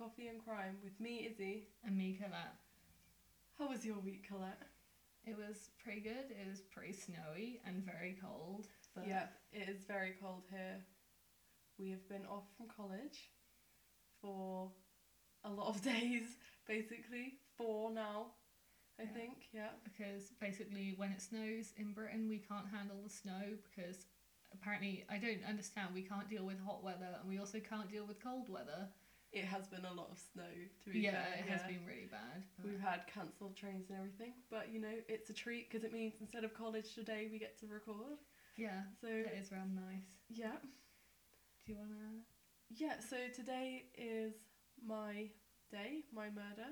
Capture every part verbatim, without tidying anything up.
Coffee and Crime with me, Izzy. And me, Colette. How was your week, Colette? It was pretty good. It was pretty snowy and very cold. But Yeah, it is very cold here. We have been off from college for a lot of days, basically. Four now, I Yeah. think, yeah. Because basically when it snows in Britain, we can't handle the snow because apparently, I don't understand, we can't deal with hot weather and we also can't deal with cold weather. It has been a lot of snow, to be Yeah, fair. it has been really bad. But We've had cancelled trains and everything, but you know, it's a treat because it means instead of college today, we get to record. yeah, So, that is real nice. yeah. Do you want to... Yeah, so today is my day, my murder,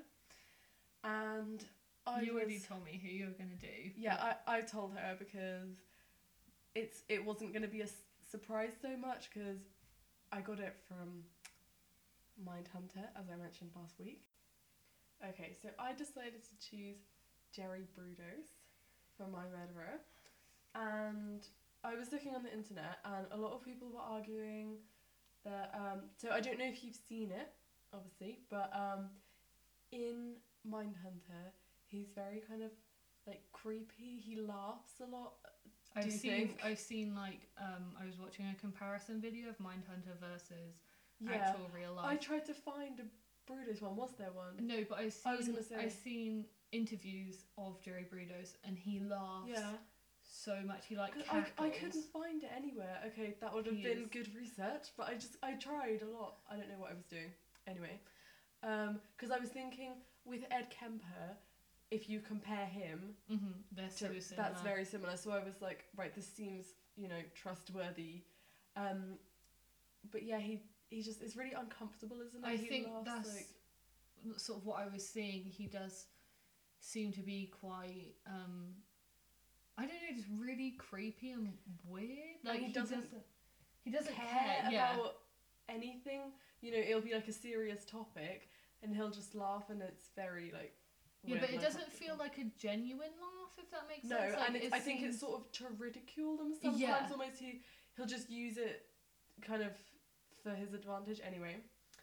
and I You already was, told me who you were going to do. yeah, but- I, I told her because it's it wasn't going to be a s- surprise so much because I got it from Mindhunter, as I mentioned last week. Okay, so I decided to choose Jerry Brudos for my murderer, and I was looking on the internet, and a lot of people were arguing that. Um, so I don't know if you've seen it, obviously, but um, in Mindhunter, he's very kind of like creepy. He laughs a lot. I've Do you seen, think? I've seen like, um, I was watching a comparison video of Mindhunter versus Yeah, actual real life. I tried to find a Brudos one. Was there one? No, but I've seen, I was gonna say- I've seen interviews of Jerry Brudos and he laughs Yeah. so much. He like 'Cause cackles. I, I couldn't find it anywhere. Okay, that would have He been is- good research, but I just I tried a lot. I don't know what I was doing. Anyway, um, because I was thinking with Ed Kemper, if you compare him, Mm-hmm. They're to, so similar. that's very similar. So I was like, right, this seems you know trustworthy. Um, but yeah, he he just is really uncomfortable, isn't it? I he think laughs, that's like, sort of what I was seeing. He does seem to be quite, um, I don't know, just really creepy and weird. Like he he doesn't doesn't, he doesn't care, care. Yeah. about anything. You know, it'll be like a serious topic, and he'll just laugh, and it's very like. Yeah, weird but it and doesn't feel uncomfortable. like a genuine laugh, if that makes No, sense. Like, and it's, it I think it's seems- sort of to ridicule them sometimes. Yeah. Almost he he'll just use it kind of for his advantage. Anyway,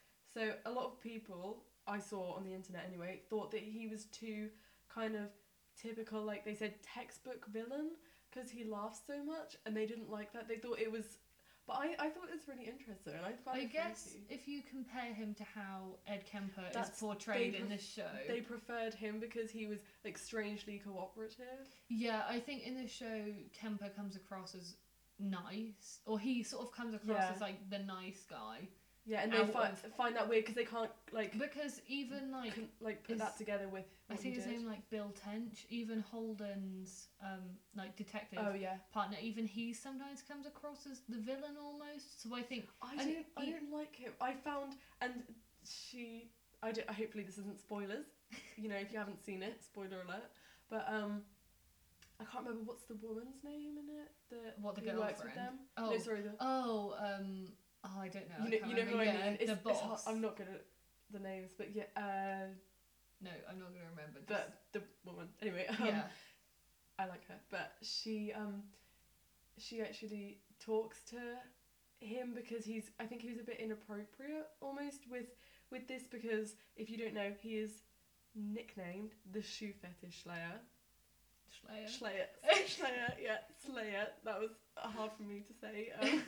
so a lot of people I saw on the internet anyway thought that he was too kind of typical, like they said, textbook villain because he laughs so much, and they didn't like that. They thought it was, but I I thought it was really interesting. And I found I it guess funny. if you compare him to how Ed Kemper is That's- portrayed they in pref- this show, They preferred him because he was like strangely cooperative. yeah, I think in this show Kemper comes across as nice, or he sort of comes across Yeah. as like the nice guy, Yeah, and they Out fi- of- find that weird because they can't like because even like couldn't, like put is- that together with I what think he his did. name like Bill Tench, even Holden's um like detective Oh yeah, partner, even he sometimes comes across as the villain almost. So I think I And didn't. I he- didn't like him. I found and she. I don't, hopefully this isn't spoilers. You know, if you haven't seen it, spoiler alert. But um, I can't remember what's the woman's name in it. The What, the who works with girlfriend? them. Oh. No, sorry. The oh um oh I don't know. you I know, can't you know who remember. I yeah, mean. It's, the it's boss. hard, I'm not good at the names, but yeah, uh, No, I'm not gonna remember. Just, but the woman. Anyway, um, yeah. I like her, but she um she actually talks to him because he's I think he was a bit inappropriate almost with with this because if you don't know he is nicknamed the shoe fetish slayer. Slayer. Slayer. Slayer, yeah, Slayer. That was hard for me to say. Um,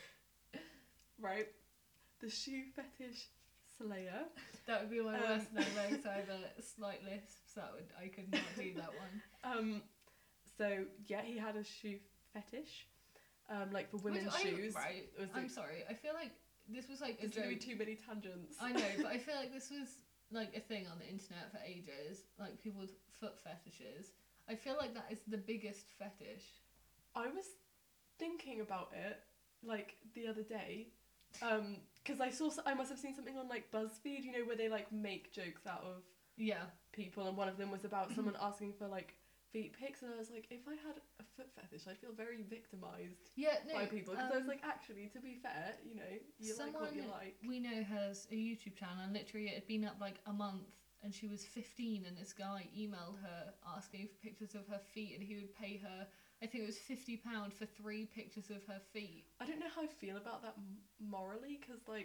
right. The shoe fetish slayer. That would be my Um, worst nightmare. So I have a slight lisp, so that would I could not do that one. Um so yeah, he had a shoe fetish. Um like for women's Which I- shoes. right. It was I'm like, sorry. I feel like this was like a there's gonna be joke. too many tangents. I know, but I feel like this was like a thing on the internet for ages. Like people with foot fetishes. I feel like that is the biggest fetish. I was thinking about it like the other day, um, because I saw s- I must have seen something on like BuzzFeed, you know, where they like make jokes out of Yeah. people, and one of them was about someone asking for like feet pics, and I was like, if I had a foot fetish, I'd feel very victimized Yeah. No. by people because I was um, like, actually, to be fair, you know, you like what you someone like. we know has a YouTube channel, and literally it had been up like a month, and she was fifteen, and this guy emailed her asking for pictures of her feet, and he would pay her, I think it was fifty pounds for three pictures of her feet. I don't know how I feel about that m- morally, because like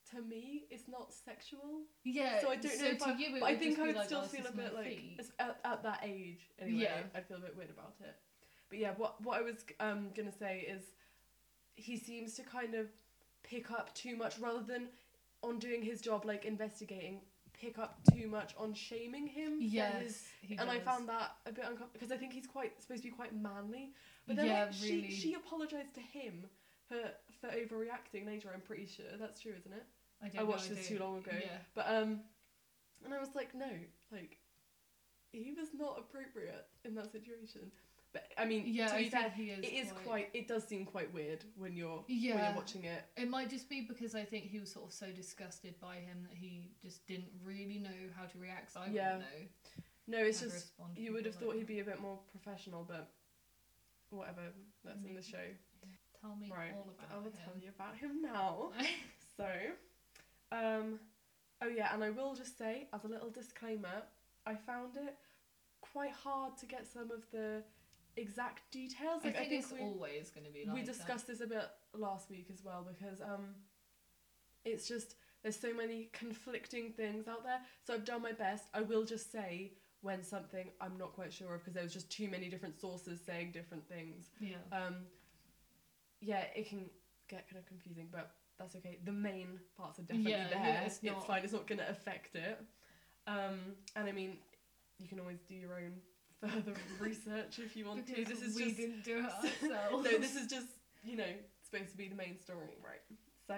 to me, it's not sexual. Yeah. So I don't know so if to I, you, it but I would think just I be would like, still oh, feel this a is bit my like feet. it's at, at that age anyway. Yeah. I'd feel a bit weird about it. But yeah, what what I was um gonna say is, he seems to kind of pick up too much rather than on doing his job, like investigating. Pick up too much on shaming him. for Yes, his- he and I does. found that a bit uncomfortable because I think he's quite supposed to be quite manly. But then Yeah, like, really. she she apologized to him for for overreacting later. I'm pretty sure that's true, isn't it? I, don't I know, watched this don't- too long ago. Yeah. But um, and I was like, no, like, he was not appropriate in that situation. But I mean, Yeah, to I be think fair, he is. it is quite... quite. It does seem quite weird when you're when Yeah. you're watching it. It might just be because I think he was sort of so disgusted by him that he just didn't really know how to react. So I Yeah. wouldn't know. No, it's how to just respond to you would people have thought like he'd be a bit more professional, but whatever. That's in the show. that. Tell me Right, all about I will him. tell you about him now. So, um, oh yeah, and I will just say, as a little disclaimer, I found it quite hard to get some of the exact details. I Like, think, I think it's we, always going to be like we that. discussed this a bit last week as well, because um, it's just, there's so many conflicting things out there. So I've done my best. I will just say when something I'm not quite sure of, because there was just too many different sources saying different things. Yeah. Um, yeah, it can get kind of confusing, but that's okay. The main parts are definitely Yeah, there. yeah, it's, it's not- fine. It's not going to affect it. Um, and I mean, you can always do your own further research if you want Because to. This is we just didn't do it ourselves. no. This is just, you know, supposed to be the main story, right? So,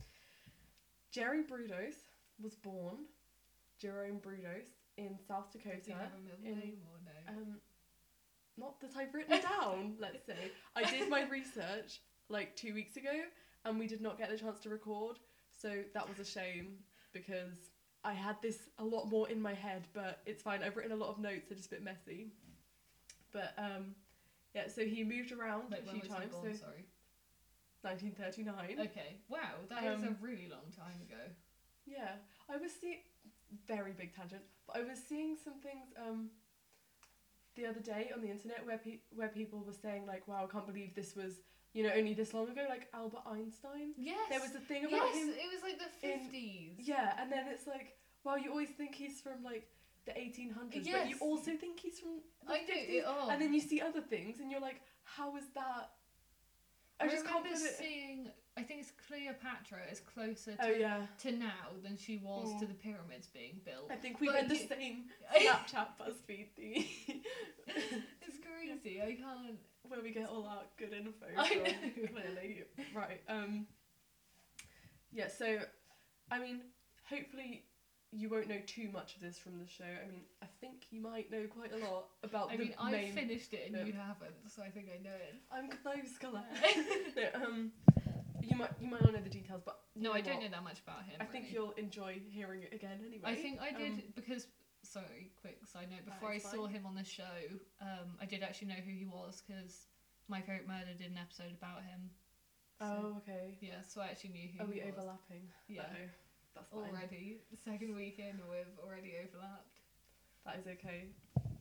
Jerry Brudos was born Jerome Brudos in South Does he Dakota. have a middle in- name or no? Um, not that I've written down, let's say. I did my research like two weeks ago and we did not get the chance to record, so that was a shame because I had this a lot more in my head, but it's fine. I've written a lot of notes, they're just a bit messy. But um, yeah, so he moved around Like, a when few was he times, born? so Sorry. nineteen thirty-nine. Okay. Wow, that is a Um, really long time ago. Yeah, I was seeing, very big tangent, but I was seeing some things um, the other day on the internet where pe- where people were saying like, wow, I can't believe this was, you know, only this long ago, like Albert Einstein. Yes. There was a thing about yes, him. it was like the in- fifties. Yeah, and then it's like, wow, you always think he's from like the eighteen hundreds, but you Yes. also think he's from the I know. fifties. It, oh. And then you see other things and you're like, how is that? I, I just can't remember put it. seeing. I think it's Cleopatra is closer to, Oh yeah, to now than she was Mm. to the pyramids being built. I think we But read the you- same Snapchat BuzzFeed thingy. It's crazy. I can't. Where we get all our good info I from, know. clearly. Right, um... Yeah, so, I mean, hopefully you won't know too much of this from the show. I mean, I think you might know quite a lot about I the mean, I main... finished it and bit. you haven't, so I think I know it. I'm close, Colette. no, um, you might you might not know the details, but... you No, I don't what? know that much about him. I think really. you'll enjoy hearing it again anyway. I think I did Um, because. Sorry, quick side note. Before I is saw fine. him on the show, um, I did actually know who he was because My Favorite Murder did an episode about him. So, Oh, okay. yeah, so I actually knew who Are he we was. overlapping? Yeah. No, that's fine. Already, second weekend we've already overlapped. That is okay.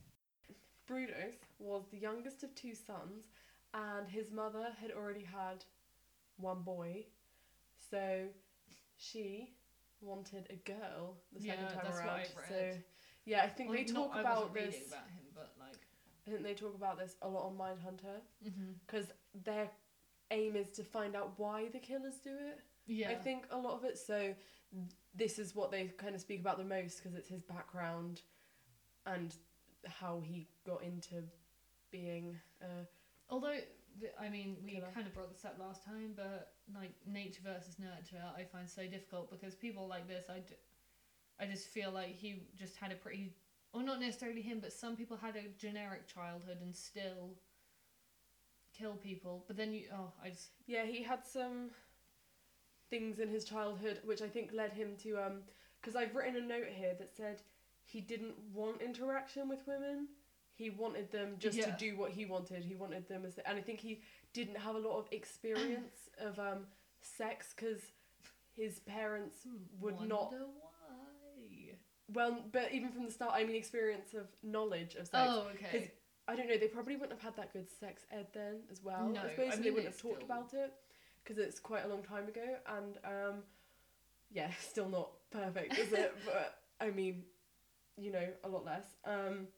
Brudos was the youngest of two sons, and his mother had already had one boy, so she wanted a girl the second Yeah, time that's what around. I've So read. yeah, I think Well, they not- talk I about wasn't this. reading about him, but like. I think they talk about this a lot on Mindhunter Mm-hmm. because their aim is to find out why the killers do it. Yeah. I think a lot of it. So this is what they kind of speak about the most because it's his background and how he got into being. Uh, Although, th- I mean, we Killer. kind of brought this up last time, but like nature versus nurture, I find so difficult because people like this, I, d- I just feel like he just had a pretty, or not necessarily him, but some people had a generic childhood and still kill people. But then you, oh, I just, yeah, he had some things in his childhood which I think led him to um. Because I've written a note here that said he didn't want interaction with women. He wanted them just Yeah. to do what he wanted. He wanted them as, and I think he didn't have a lot of experience of um sex because his parents would wonder not. why. Well, but even from the start, I mean, experience of knowledge of sex. Oh, okay. 'Cause I don't know. They probably wouldn't have had that good sex ed then as well. No, I suppose I so they mean, wouldn't it's have talked still- about it because it's quite a long time ago. And um, yeah, still not perfect, is it? But I mean, you know, a lot less. Um,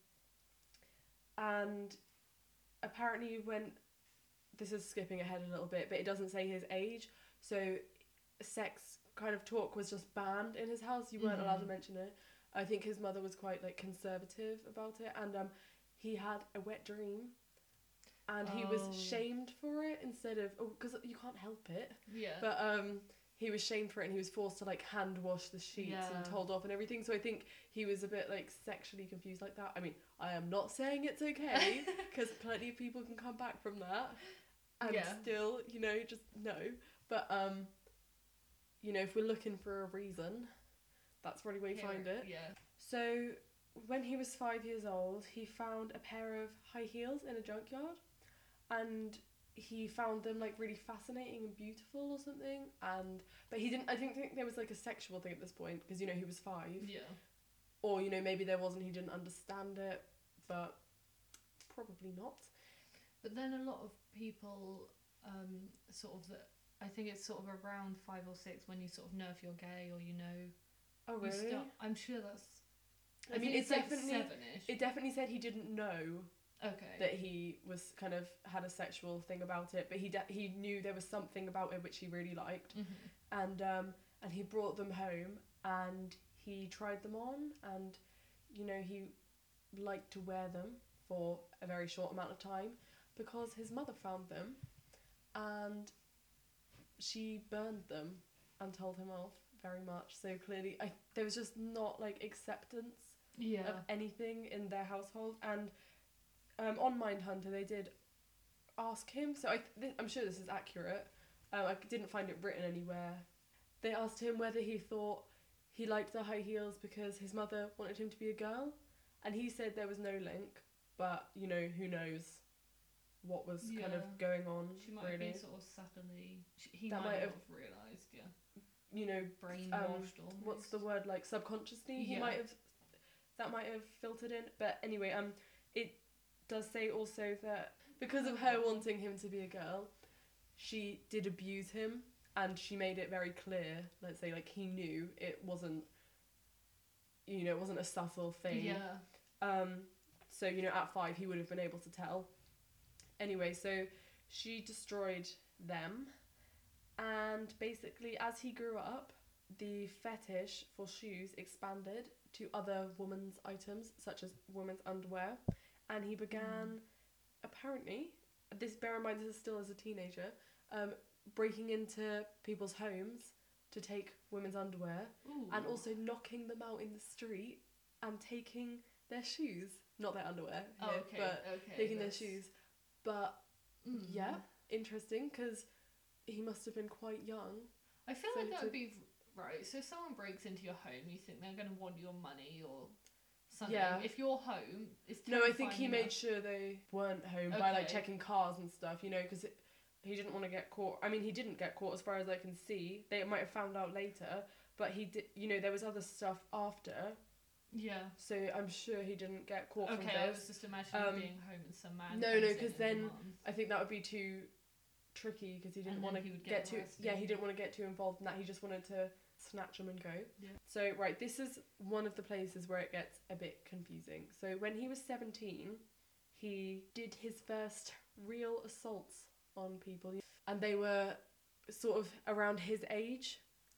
and apparently when, this is skipping ahead a little bit, but it doesn't say his age, so sex kind of talk was just banned in his house. You weren't mm-hmm. allowed to mention it. I think his mother was quite like conservative about it, and um, he had a wet dream, and oh. he was shamed for it instead of, oh, because you can't help it. Yeah. But um, he was shamed for it, and he was forced to like hand wash the sheets yeah. and told off and everything. So I think he was a bit like sexually confused like that. I mean, I am not saying it's okay, because plenty of people can come back from that, and yeah. still, you know, just no. But um, you know, if we're looking for a reason, that's probably where you Here, find it. Yeah. So when he was five years old, he found a pair of high heels in a junkyard, and he found them like really fascinating and beautiful or something. And but he didn't. I didn't think there was like a sexual thing at this point, because you know he was five. Yeah. Or you know maybe there wasn't. He didn't understand it, but probably not. But then a lot of people, um, sort of that. I think it's sort of around five or six when you sort of know if you're gay or you know. Oh really? You start, I'm sure that's. I, I mean, it's, it's definitely. Like seven-ish. It definitely said he didn't know. Okay. That he was kind of had a sexual thing about it, but he de- he knew there was something about it which he really liked, mm-hmm. and um and he brought them home and he tried them on, and you know he liked to wear them for a very short amount of time because his mother found them, and she burned them and told him off very much. So clearly, I there was just not like acceptance yeah. of anything in their household. And um, on Mindhunter they did ask him, so I th- I'm sure this is accurate. Um, I didn't find it written anywhere. They asked him whether he thought he liked the high heels because his mother wanted him to be a girl, and he said there was no link, but you know, who knows what was yeah. kind of going on. She might really. have been sort of subtly, she, he that might, might have, have realised, yeah. You know, brainwashed um, almost. What's the word, like subconsciously he yeah. might have, that might have filtered in. But anyway, um, it does say also that because of her wanting him to be a girl, she did abuse him, and she made it very clear, let's say, like he knew it wasn't, you know, it wasn't a subtle thing. Yeah. Um, so, you know, at five he would have been able to tell. Anyway, so she destroyed them, and basically as he grew up, the fetish for shoes expanded to other women's items, such as women's underwear, and he began, mm. apparently, this, bear in mind this is still as a teenager, um, breaking into people's homes to take women's underwear. Ooh. And also knocking them out in the street and taking their shoes, not their underwear, oh, here, okay, but okay, taking that's... their shoes. But mm. yeah, interesting, because he must have been quite young. I feel so like that to... would be right. So if someone breaks into your home, you think they're going to want your money or something. Yeah. If you're home, it's no. I think he enough. made sure they weren't home okay. by like checking cars and stuff. You know, because he didn't want to get caught. I mean, he didn't get caught as far as I can see. They might have found out later, but he did. You know, there was other stuff after. Yeah. So I'm sure he didn't get caught okay, from this. Okay, I was just imagining um, being home and some man. No, no, because then I think that would be too tricky, because he didn't want to get, get too. Yeah, he didn't want to get too involved in that. He just wanted to snatch them and go. Yeah. So right, this is one of the places where it gets a bit confusing. So when he was seventeen, he did his first real assaults on people, and they were sort of around his age,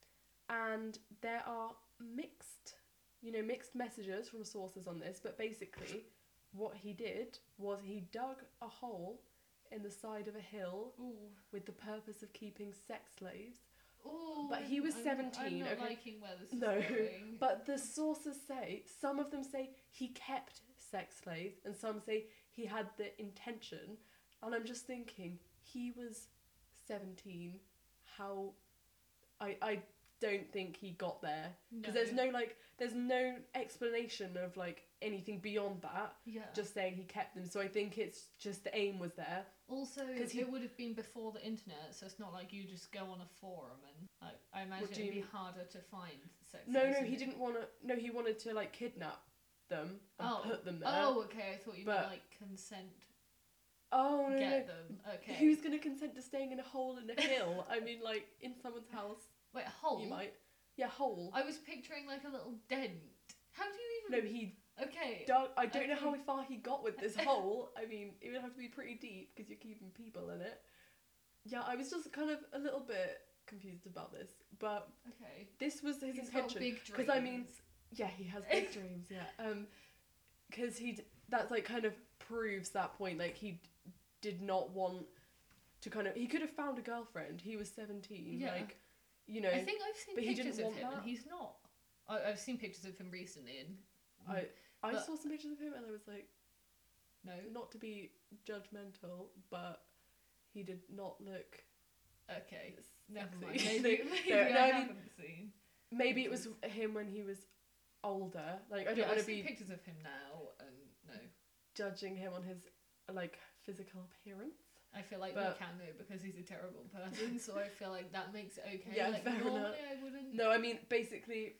and there are mixed. You know, mixed messages from sources on this, but basically what he did was he dug a hole in the side of a hill Ooh. With the purpose of keeping sex slaves. Ooh, but he was I'm, seventeen. I'm not okay? liking where this no, is going. But the sources say, some of them say he kept sex slaves, and some say he had the intention. And I'm just thinking, he was seventeen. How... I... I don't think he got there, because no. there's no like there's no explanation of like anything beyond that. Yeah. Just saying he kept them. So I think it's just the aim was there. Also, he, it would have been before the internet, so it's not like you just go on a forum and like I imagine it'd be harder to find sex. No, no, he didn't want to. No, he wanted to like kidnap them and oh. put them there. Oh, okay. I thought you but, meant like consent. Oh no, get no. them. Okay. Who's gonna consent to staying in a hole in a hill? I mean, like in someone's house. Wait, a hole? You might. Yeah, hole. I was picturing like a little dent. How do you No, even... he Okay. dug. I don't know Okay. how far he got with this hole. I mean, it would have to be pretty deep because you're keeping people in it. Yeah, I was just kind of a little bit confused about this, but Okay. this was his He's got intention. big Because I mean, dreams. yeah, he has big dreams. Yeah, um, because he d- that's like kind of proves that point. Like he d- did not want to kind of. He could have found a girlfriend. He was seventeen. Yeah. Like, you know. I think I've seen but he pictures didn't of want him, that. and he's not. I, I've seen pictures of him recently, and I I But- saw some pictures of him and I was like, no. not to be judgmental, but he did not look Okay. sexy. Never mind. Maybe, maybe No, I no, I mean, haven't seen. maybe it was pictures. him when he was older. Like I don't Yeah, want I've to seen be pictures of him now, and no. judging him on his like physical appearance. I feel like But- we can though because he's a terrible person, so I feel like that makes it okay. Yeah, like, fair normally enough. I wouldn't. No, I mean basically,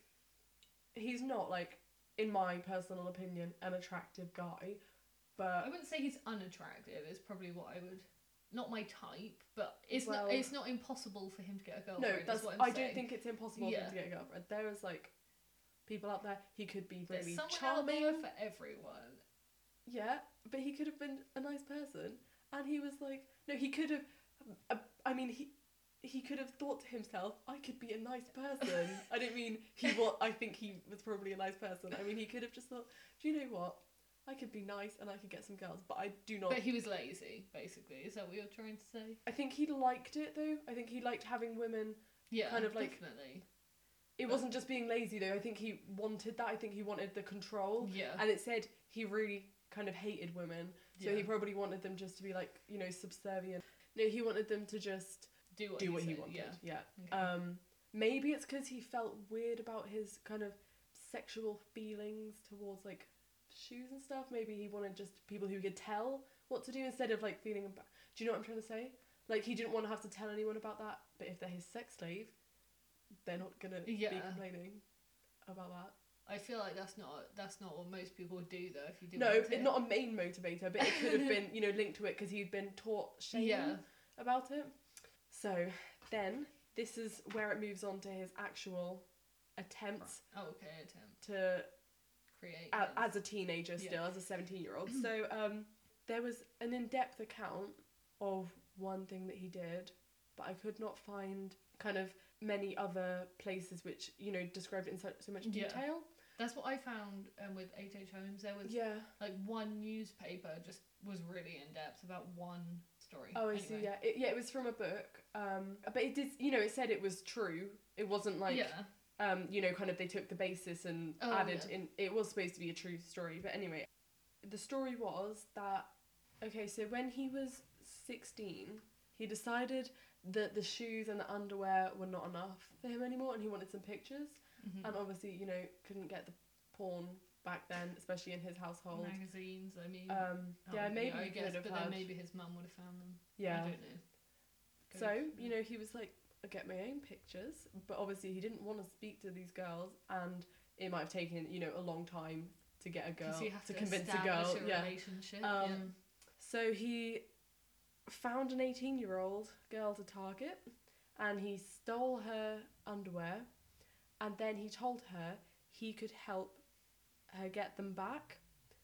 he's not like, in my personal opinion, an attractive guy, I but wouldn't say he's unattractive. Is probably what I would. Not my type, but it's Well- not. It's not impossible for him to get a no, girlfriend. that's is what I'm I saying. don't think it's impossible for Yeah. him to get a girlfriend. There is like people out there. He could be There's really someone charming. out there for everyone. Yeah, but he could have been a nice person, and he was like, no, he could have. Uh, I mean, he he could have thought to himself, I could be a nice person. I don't mean he was. I think he was probably a nice person. I mean, he could have just thought, do you know what? I could be nice and I could get some girls, but I do not. But he was lazy, basically. Is that what you're trying to say? I think he liked it though. I think he liked having women. Yeah, Kind of like- definitely. It But- wasn't just being lazy though. I think he wanted that. I think he wanted the control. Yeah. And it said he really kind of hated women. So yeah. he probably wanted them just to be like, you know, subservient. No, he wanted them to just do what do he, what he said, wanted. Yeah. Yeah. Okay. Um, maybe it's because he felt weird about his kind of sexual feelings towards like shoes and stuff. Maybe he wanted just people who could tell what to do instead of like feeling. Emba- do you know what I'm trying to say? Like he didn't want to have to tell anyone about that. But if they're his sex slave, they're not gonna be Yeah. complaining about that. I feel like that's not that's not what most people would do though. If you do No, want it's it. not a main motivator, but it could have been, you know, linked to it because he'd been taught shame Yeah. about it. So then this is where it moves on to his actual attempts Oh, okay. Attempt to create a, him. as a teenager Yeah. still, as a seventeen year old. So um, there was an in-depth account of one thing that he did, but I could not find kind of many other places which, you know, described it in so, so much Yeah. detail. That's what I found um, with H H Holmes. There was Yeah. like one newspaper just was really in depth about one story. Oh, I anyway. see. Yeah, it, yeah, it was from a book. Um, but it did, you know, it said it was true. It wasn't like, yeah. um, you know, kind of they took the basis and Oh, added yeah. in. It was supposed to be a true story, but anyway, the story was that okay. So when he was sixteen, he decided that the shoes and the underwear were not enough for him anymore, and he wanted some pictures. Mhm. And obviously, you know, couldn't get the porn back then, especially in his household. Magazines. I mean. Um, oh, yeah, maybe I he guess, could have but had. then maybe his mum would have found them. yeah. I don't know. Go So, for you it. know, he was like, I get my own pictures, but obviously he didn't want to speak to these girls, and it might have taken, you know, a long time to get a 'Cause girl, you have to to convince a establish girl. a Yeah. relationship. Um, So he found an eighteen-year-old girl to target, and he stole her underwear, and then he told her he could help her get them back.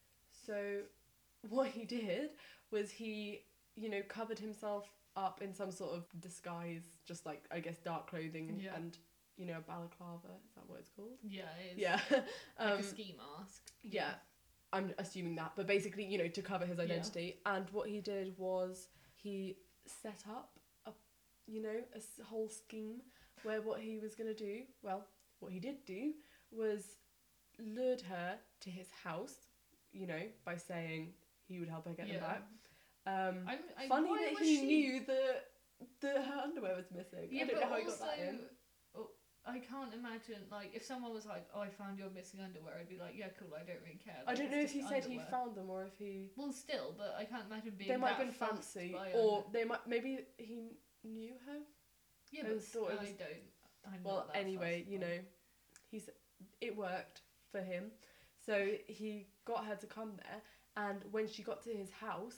So what he did was he, you know, covered himself up in some sort of disguise, just like, I guess, dark clothing and, Yeah. and you know, a balaclava. Is that what it's called? yeah. Yeah. It is. Yeah. Like um, a ski mask. yeah. I'm assuming that, but basically, you know, to cover his Yeah. identity. And what he did was he set up a, you know, a s- whole scheme where what he was going to do, well, what he did do was lured her to his house, you know, by saying he would help her get Yeah. them back. Um, I'm, I, funny why that was he she... knew that, that her underwear was missing. Yeah, I don't but know how he also, got that in. oh, I can't imagine, like, if someone was like, oh, I found your missing underwear, I'd be like, yeah, cool, I don't really care. I like, don't it's know if just he said he underwear. found them or if he... Well, still, but I can't imagine being They might have that been fussed fancy, by or under- they might... Maybe he knew her? Yeah, I but thought it I was- don't. I'm Well, not that anyway, fussed you by- know, he's it worked for him. So he got her to come there, and when she got to his house,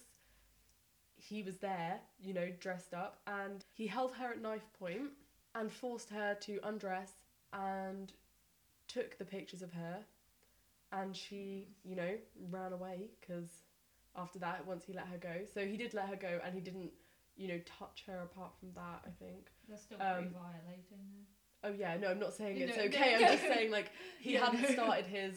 he was there, you know, dressed up, and he held her at knife point and forced her to undress and took the pictures of her, and she, you know, ran away because after that, once he let her go, so he did let her go, and he didn't, you know, touch her apart from that, I think. That's still pretty Um, violating though. Oh yeah, no, I'm not saying it's No, okay. no. I'm just saying like he Yeah, hadn't no. started his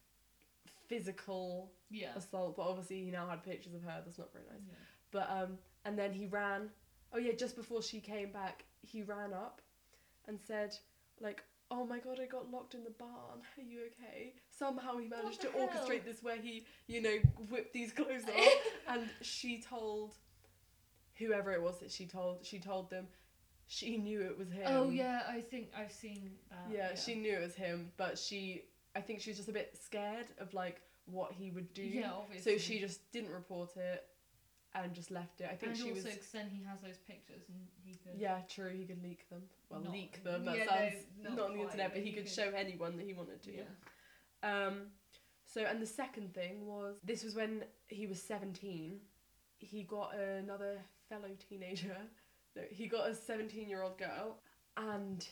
physical Yeah. assault, but obviously he now had pictures of her. That's not very nice. Yeah. But um, and then he ran. Oh yeah, just before she came back, he ran up and said like, "Oh my god, I got locked in the barn. Are you okay?" Somehow he managed to the hell? orchestrate this where he, you know, whipped these clothes off, and she told whoever it was that she told. She told them. She knew it was him. Oh yeah, I think I've seen that. Yeah, Yeah, she knew it was him, but she, I think she was just a bit scared of like what he would do. Yeah, obviously. So she just didn't report it, and just left it. I think and she also was. 'cause then he has those pictures and he could. Yeah, true. He could leak them. Well, Not- leak them. That yeah, sounds no, not, not on the quite, internet, but but he he could could- show anyone that he wanted to. Yeah. Um. So and the second thing was this was when he was seventeen. He got another fellow teenager. No, he got a seventeen-year-old girl and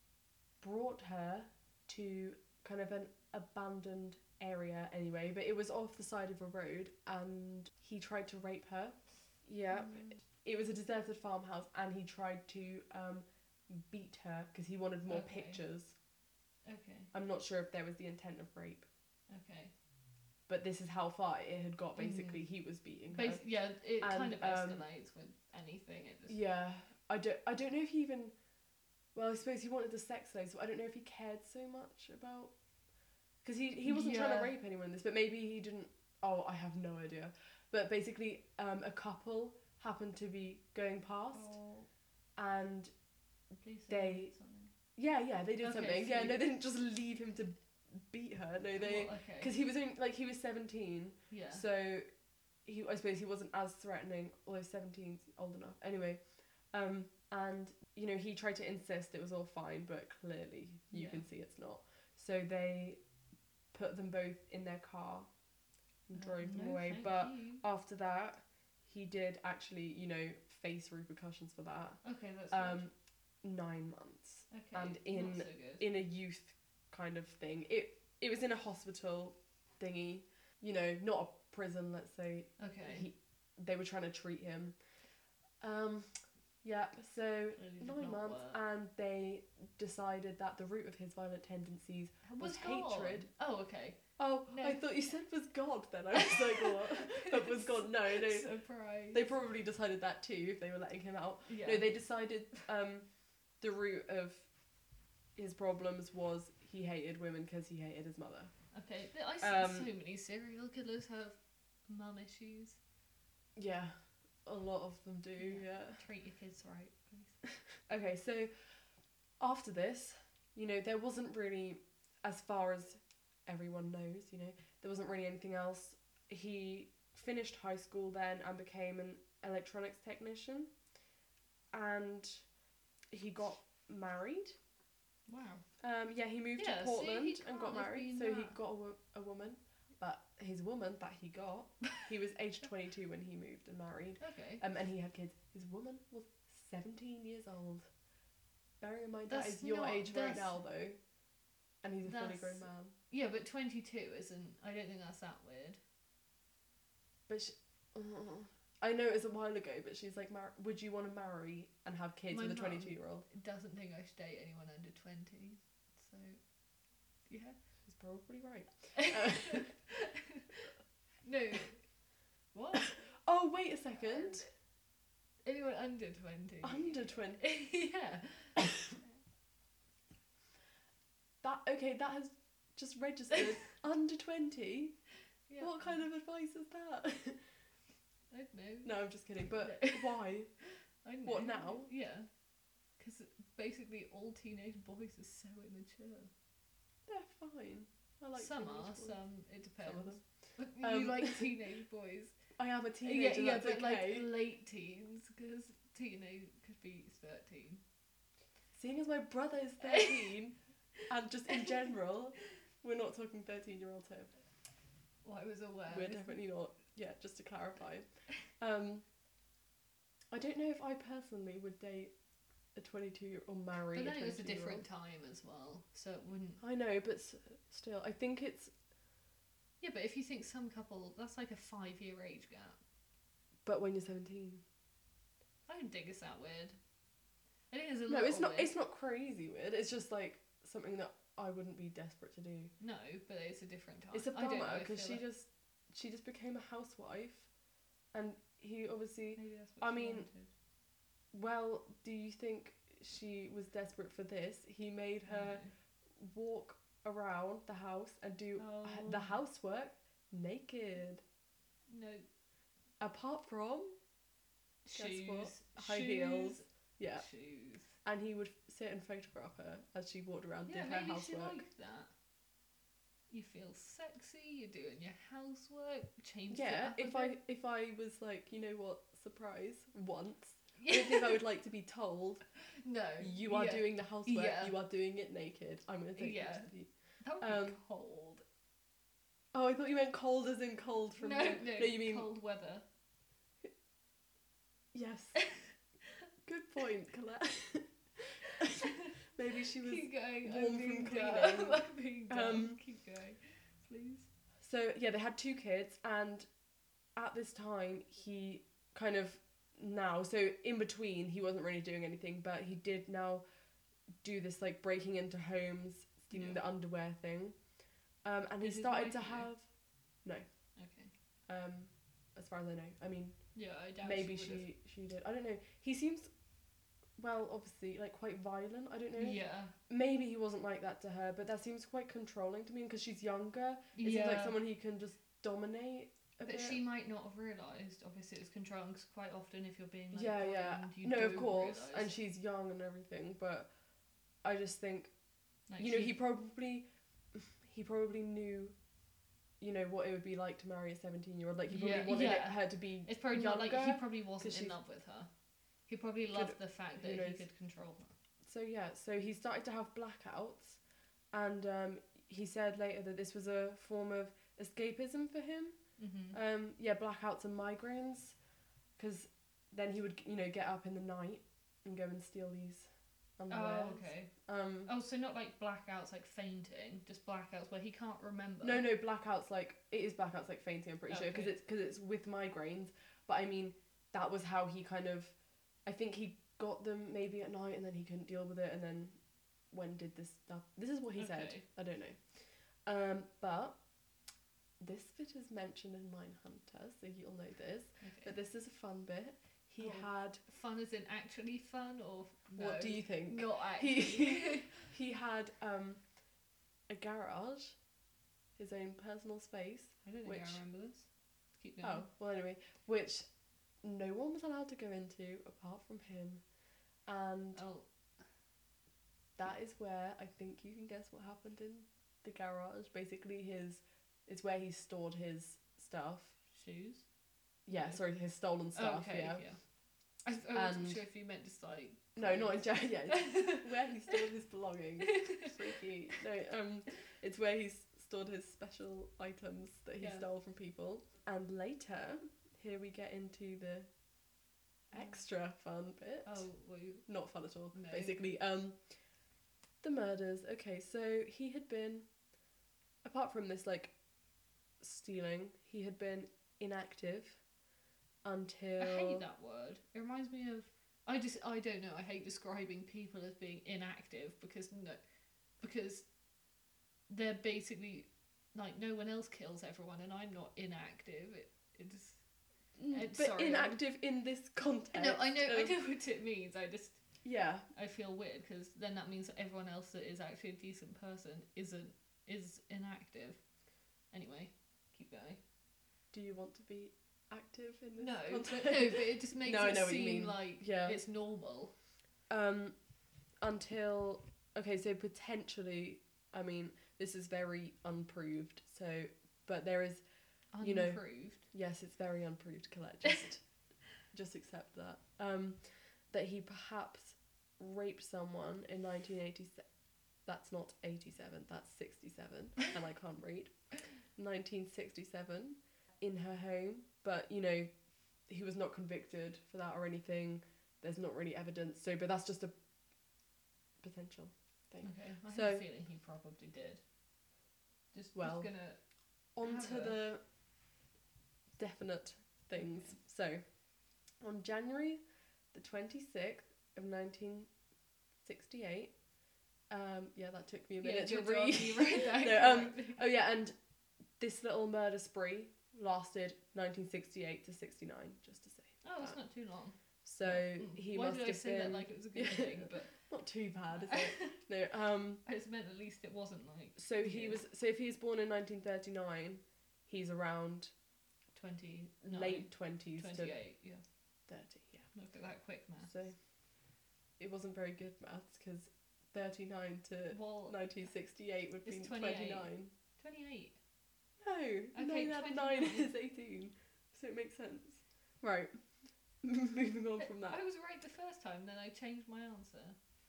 brought her to kind of an abandoned area anyway, but it was off the side of a road, and he tried to rape her. Yeah. Mm. It was a deserted farmhouse, and he tried to um, beat her because he wanted more Okay. pictures. Okay. I'm not sure if there was the intent of rape, Okay. but this is how far it had got. Basically, he was beating her. Bas- yeah, it And, kind of um, escalates with anything. It just. Yeah, I don't. I don't know if he even. Well, I suppose he wanted the sex slave, so I don't know if he cared so much about. Because he he wasn't trying Yeah. to rape anyone in this, but maybe he didn't. Oh, I have no idea. But basically, um, a couple happened to be going past, Oh, and please say they- they did something. yeah, yeah, they did Okay, something. Yeah, phew. no, they didn't just leave him to beat her. No, they Well, okay. because he was only, like he was seventeen, Yeah. so he I suppose he wasn't as threatening. Although seventeen's old enough. Anyway, um, and you know he tried to insist it was all fine, but clearly you Yeah. can see it's not. So they put them both in their car and Uh, drove them no, away. thank But you. after that, he did actually, you know, face repercussions for that. Okay, that's Um, nine months good. Okay. and in- not so good. in a youth kind of thing. It it was in a hospital thingy, you know, not a prison. Let's say Okay. he they were trying to treat him. Um, yeah. So Really did nine not months, work. and they decided that the root of his violent tendencies was hatred. gone. Oh, okay. Oh, No. I thought you said was God. Then I was like, what? But was God? No, no. Surprise. They probably decided that too if they were letting him out. Yeah. No, they decided um, the root of his problems was he hated women because he hated his mother. Okay. th- I see Um, so many serial killers have mum issues. Yeah, a lot of them do. Yeah. Treat your kids right, please. Okay, so after this, you know, there wasn't really, as far as everyone knows, you know, there wasn't really anything else. He finished high school then and became an electronics technician, and he got married. Wow. Um, yeah, he moved Yeah, to see, Portland he and got can't have married, been so he that. got a, wo- a woman. But his woman that he got, he was age twenty-two when he moved and married, Okay. um, and he had kids. His woman was seventeen years old. Bearing in mind that That's is your not- age right that's- now, though, and he's a fully that's- grown man. Yeah, but twenty-two isn't. I don't think that's that weird. But she, uh, I know it was a while ago, but she's like, Mar- would you want to marry and have kids My with a mum- twenty-two-year-old? Doesn't think I should date anyone under twenty. So, yeah. She's probably right. Uh, No. What? oh, wait a second. Anyone under twenty? Under twenty. Yeah. That okay? That has just registered under twenty. Yeah. What kind of advice is that? I don't know. No, I'm just kidding. But No. why? I know. What, now? Yeah. Because basically all teenage boys are so immature. They're fine. I like some teenage are, boys. some it depends. Some of them. you Um, like teenage boys. I am a yeah, teenager. yeah, that's but okay. like late teens, because teenage could be thirteen. Seeing as my brother is thirteen, and just in general, we're not talking thirteen-year-olds here. Well, I was aware. We're definitely not. Yeah, just to clarify. Um, I don't know if I personally would date a twenty-two year or marry. But then a it was a twenty-two-year-old. different time as well, so it wouldn't. I know, but s- still, I think it's. Yeah, but if you think some couple, that's like a five year age gap. But when you're seventeen. I don't think it's that weird. I think it's a No, little it's not. weird. It's not crazy weird. It's just like something that I wouldn't be desperate to do. No, but it's a different time. It's a I don't know, bummer I because feel she like- just she just became a housewife, and he obviously. Maybe that's what I she mean, wanted. Well, do you think she was desperate for this? He made her walk around the house and do Oh. h- the housework naked. No. Apart from Shoes. what? High Shoes. heels. Yeah, Shoes. and he would sit and photograph her as she walked around, Yeah, did her maybe she housework. liked that. You feel sexy. You're doing your housework. Change. Yeah, it up if a I bit. if I was like, you know what, surprise once. I Yeah. don't think I would like to be told No. you are yeah. doing the housework. Yeah. You are doing it naked. I'm gonna take Yeah. you to the. That would um, be cold. Oh, I thought you meant cold as in cold from. No, the, no, no, you mean cold weather. yes. Good point, Colette. Maybe she was. Keep going. warm I'm being from dumb. cleaning. I'm being dumb. Um, Keep going, please. So yeah, they had two kids, and at this time he kind of now so in between he wasn't really doing anything, but he did now do this like breaking into homes, stealing Yeah. the underwear thing, um, and he Did his started wife to know? have Okay. um, as far as I know. I mean, Yeah, I doubt maybe she. would've- she she did. I don't know. He seems. Well, obviously, like quite violent. I don't know. Yeah. Maybe he wasn't like that to her, but that seems quite controlling to me because she's younger. It yeah. seems like someone he can just dominate a But bit. she might not have realised. Obviously, it's controlling because quite often, if you're being like, yeah, yeah. threatened, you No, of don't course. realise. And she's young and everything, but I just think Like, you know she- he probably he probably knew you know what it would be like to marry a seventeen year old. Like he probably Yeah, wanted yeah. it, her to be It's probably not like he younger, probably wasn't 'cause in she's- love with her. He probably Could- loved the fact who that he knows? could control her. So yeah, so he started to have blackouts, and um, he said later that this was a form of escapism for him. Mm-hmm. Um, yeah, blackouts and migraines, because then he would, you know, get up in the night and go and steal these underwear. Oh, okay. Um, Oh, so not like blackouts, like fainting, just blackouts where he can't remember. no, no, blackouts like it is blackouts like fainting. I'm pretty sure because Okay. it's because it's with migraines. But I mean, that was how he kind of, I think he got them maybe at night and then he couldn't deal with it and then when did this stuff. This is what he said. Okay. I don't know. Um, but this bit is mentioned in Mindhunter, so you'll know this. Okay. But this is a fun bit. He Oh. had. Fun as in actually fun, or no? What do you think? Not He actually. he had um a garage, his own personal space. I don't think which- I remember this. Keep Oh going. well, anyway, which no one was allowed to go into apart from him, and Oh. that is where I think you can guess what happened in the garage. Basically, his it's where he stored his stuff. Shoes. Yeah, Okay. sorry, his stolen stuff. okay. yeah. Yeah. I, I wasn't And- sure if you meant just like. No, not in jail. Yeah, it's where he stored his belongings. Freaky. No, um, it's where he s- stored his special items that he Yeah. stole from people. And later, here we get into the extra fun bit. Oh, well, you- Not fun at all. No. Basically, um, the murders. Okay, so he had been, apart from this like stealing, he had been inactive until. I hate that word. It reminds me of. I just I don't know. I hate describing people as being inactive because no, because they're basically like no one else kills everyone and I'm not inactive. It it just Mm, Uh, but sorry, I'm- inactive in this context. no. I know I of- know what it means. I just Yeah. I feel weird because then that means that everyone else that is actually a decent person isn't is inactive. Anyway, keep going. Do you want to be active in this No, context? but no, but it just makes No, I it know what you seem mean. like Yeah. it's normal. Um, until okay, so potentially, I mean, this is very unproved. So, but there is You know- Unproved. yes, it's very unproved. Colette, just just accept that. Um, that he perhaps raped someone in nineteen eighty-seven. That's not eighty-seven. That's sixty-seven, and I can't read. nineteen sixty-seven in her home, but you know, he was not convicted for that or anything. There's not really evidence. So, but that's just a potential thing. Okay, I So- have a feeling he probably did. Just, Well, just gonna. On Have to a- the definite things. So, on January the twenty-sixth of nineteen sixty-eight, um, yeah, that took me a minute yeah, to good read. job, you read that No, um, correctly. Oh yeah, and this little murder spree lasted nineteen sixty-eight to sixty-nine, just to say. Oh, that's that. not too long. So Mm. he Why must did I have say been that like it was a good Yeah. thing? But not too bad, is it? No. Um. I just meant at least it wasn't like So he Yeah. was. So if he was born in nineteen thirty-nine, he's around twenty, late twenties to twenty-eight. Yeah, thirty. Yeah. look at that quick math. So it wasn't very good maths because thirty-nine to well, nineteen sixty-eight would be It's twenty-eight. twenty-nine. twenty-eight. No, Okay, nine out of nine twenty-nine. is eighteen, so it makes sense. Right, moving on from that. I was right the first time, then I changed my answer.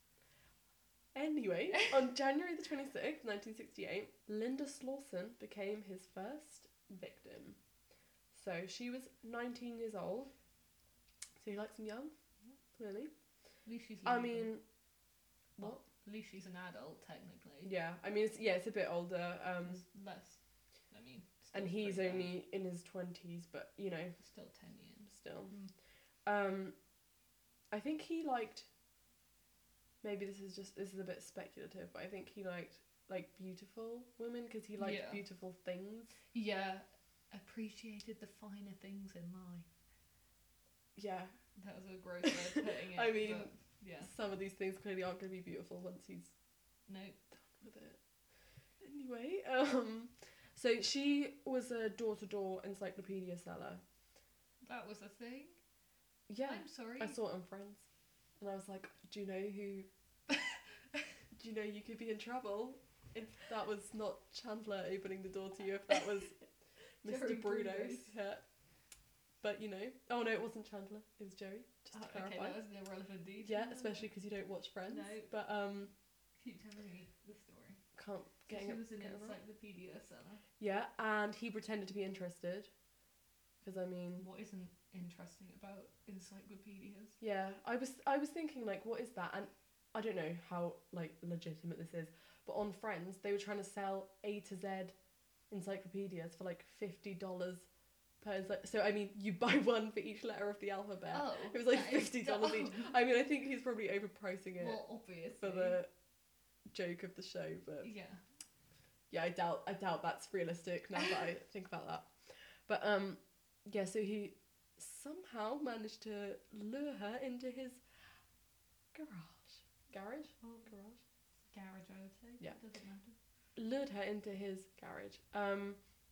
Anyway, on January the twenty-sixth, nineteen sixty-eight, Linda Slauson became his first victim. So she was nineteen years old. So he likes them young, really. At least she's. I legal. mean, Well, what? At least she's an adult, technically. Yeah, I mean, it's, yeah, it's a bit older. Um, It's less. I mean. still and he's pretty bad. only in his twenties, but you know, Still ten years. still. Mm. Um, I think he liked. Maybe this is just this is a bit speculative, but I think he liked like beautiful women because he liked Yeah. beautiful things. Yeah, appreciated the finer things in life. Yeah, That was a gross way of putting it. I mean, but yeah. some of these things clearly aren't going to be beautiful once he's No. done with it. Anyway, um, so she was a door-to-door encyclopedia seller. That was a thing. Yeah, I'm sorry. I saw it on Friends, and I was like, do you know who? Do you know you could be in trouble if that was not Chandler opening the door to you? If that was Mister Joey Bruno? Brunos. Yeah. But you know, oh no, it wasn't Chandler. It was Joey. Just Oh, to okay, clarify. that was an irrelevant detail. Yeah, especially because you don't watch Friends. No. But um, Keep telling me the story. can't So get she it. was an get it wrong. encyclopedia seller. Yeah, and he pretended to be interested. Because I mean, What isn't interesting about encyclopedias? yeah, I was I was thinking like, what is that? And I don't know how like legitimate this is, but on Friends they were trying to sell A to Z encyclopedias for like fifty dollars per. ency- So I mean, you buy one for each letter of the alphabet. Oh, It was like that is fifty dollars each. dumb. I mean, I think he's probably overpricing it Well, obviously. for the joke of the show, but Yeah. yeah, I doubt I doubt that's realistic now that I think about that. But um, yeah, so he somehow managed to lure her into his garage. Garage? Well, Garage? garage, I would say. Yeah. It doesn't matter. Lured her into his garage. Um,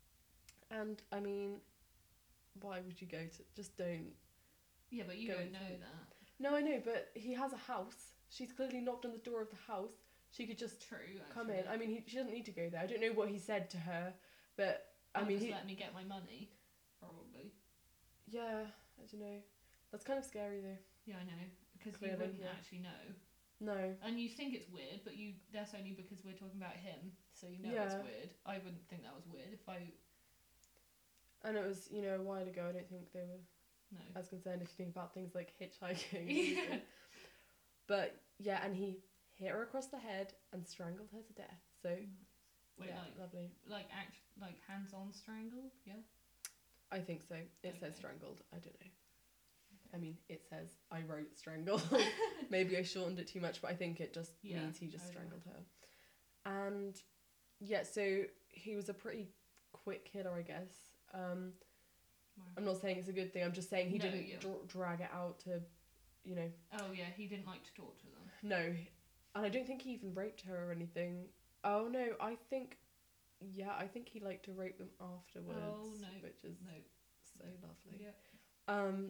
and I mean, why would you go to? Just don't. Yeah, but you Go don't into know it. that. No, I know, but he has a house. She's clearly knocked on the door of the house. She could just True. come actually. in. I mean, he, she doesn't need to go there. I don't know what he said to her, but I Oh, mean, just he, let me get my money. Probably. yeah, I don't know. That's kind of scary though. Yeah, I know. Because you Clearly, wouldn't yeah. actually know. No. And you think it's weird, but you that's only because we're talking about him, so you know it's Yeah. weird. I wouldn't think that was weird if I And it was, you know, a while ago. I don't think they were no. as concerned if you think about things like hitchhiking. Yeah. But yeah, and he hit her across the head and strangled her to death. So Wait, yeah, like lovely. like act like hands on strangled, yeah. I think so. It says Okay. strangled. I don't know. I mean, it says I wrote strangled. Maybe I shortened it too much, but I think it just Yeah, means he just I don't strangled her. And yeah, so he was a pretty quick killer, I guess. Um, Wow. I'm not saying it's a good thing. I'm just saying he No, didn't yeah. dra- drag it out to, you know, Oh yeah, he didn't like to talk to them. no. And I don't think he even raped her or anything. Oh no, I think, yeah, I think he liked to rape them afterwards. Oh, no. Which is No. so lovely. Yeah. Um,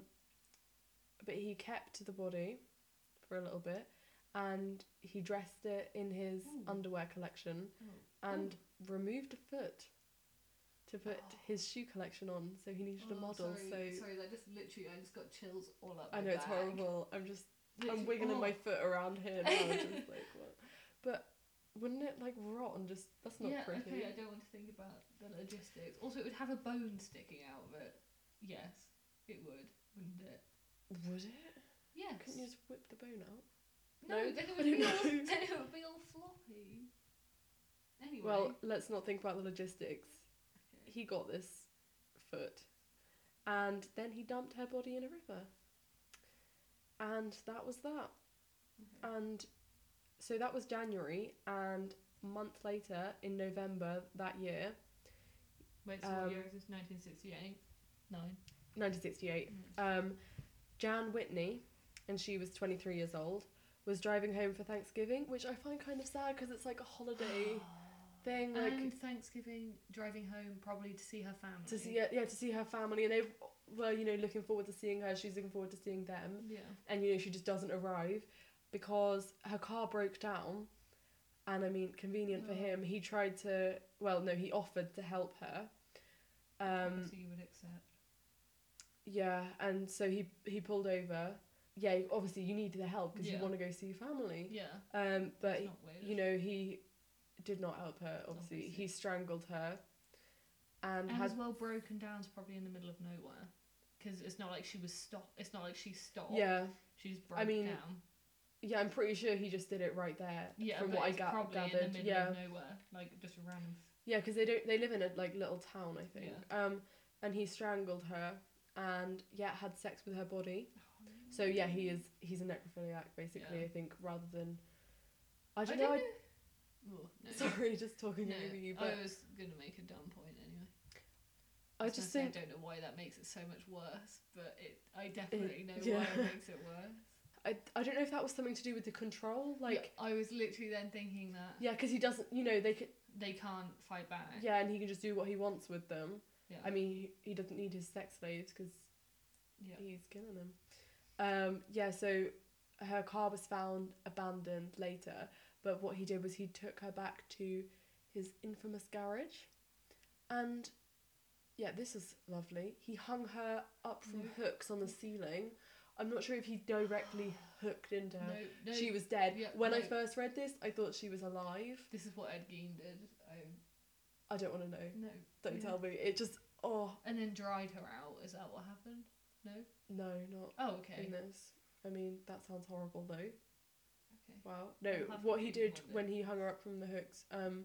but he kept the body for a little bit, and he dressed it in his Ooh. underwear collection, Oh. and removed a foot to put Oh. his shoe collection on. So he needed a Oh, model. Sorry, so sorry, that just literally I just got chills all up. I my know it's back. horrible. I'm just Literally- I'm wiggling oh. my foot around here now, just like what? But wouldn't it like rot and just that's not yeah, pretty. okay, I don't want to think about the logistics. Also, it would have a bone sticking out of it. Yes, it would, wouldn't it? Would it? Yes. Couldn't you just whip the bone out? No, No? then it I would be don't all, know. then it would be all floppy. Anyway. Well, let's not think about the logistics. okay. He got this foot, and then he dumped her body in a river. And that was that. Okay. And so that was January, and a month later, in November that year, Wait, so um, what year is this? nineteen sixty-eight? Nine. nineteen sixty-eight, um, Jan Whitney, and she was twenty-three years old, was driving home for Thanksgiving, which I find kind of sad because it's like a holiday thing, like and Thanksgiving, driving home probably to see her family. to see yeah, yeah to see her family, and they were, you know, looking forward to seeing her. She's looking forward to seeing them, Yeah. and you know she just doesn't arrive because her car broke down. And I mean, convenient for Oh. him, he tried to, well, no, he offered to help her. Um, so you would accept. yeah, and so he he pulled over. Yeah, obviously you need the help because Yeah. you want to go see your family. Yeah. Um, but, It's not weird. you know, he did not help her, obviously. Obviously. He strangled her. And, and had, as well, broken down's probably in the middle of nowhere. Because it's not like she was stop. It's not like she stopped. yeah, She just broke I mean, down. yeah, I'm pretty sure he just did it right there. Yeah, from but what I it's ga- probably gathered. in the middle yeah. of nowhere, like just a random. Yeah, because they don't. They live in a like little town, I think. Yeah. Um, and he strangled her, and yeah, had sex with her body. So yeah, he is. He's a necrophiliac, basically. Yeah. I think rather than. I I don't don't know. know. I, Oh, no. sorry, just talking No, over you, but I was gonna make a dumb point anyway. I was just gonna say think I don't know why that makes it so much worse, but it. I definitely know yeah. why it makes it worse. I, I don't know if that was something to do with the control, like Yeah, I was literally then thinking that yeah, because he doesn't. You know, they could. they can't fight back. Yeah, and he can just do what he wants with them. Yeah. I mean, he, he doesn't need his sex slaves because yeah. he's killing them. Um, yeah, so her car was found abandoned later, but what he did was he took her back to his infamous garage, and yeah, this is lovely. He hung her up from No. hooks on the ceiling. I'm not sure if he directly hooked into her. No, no. She was dead. yeah, when I no. first read this, I thought she was alive. This is what Ed Gein did. I I don't want to know. no. Don't Yeah. tell me. It just oh And then dried her out. Is that what happened? No. no, not Oh, okay. in this. I mean, that sounds horrible though. Okay. Wow. No, I'll have to what he read did more of it. when he hung her up from the hooks, um,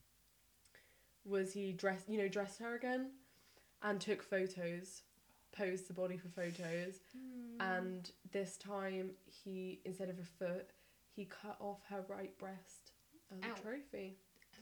was he dressed, you know, dressed her again, and took photos, posed the body for photos, Hmm. and this time he, instead of a foot, he cut off her right breast as Ow. a trophy.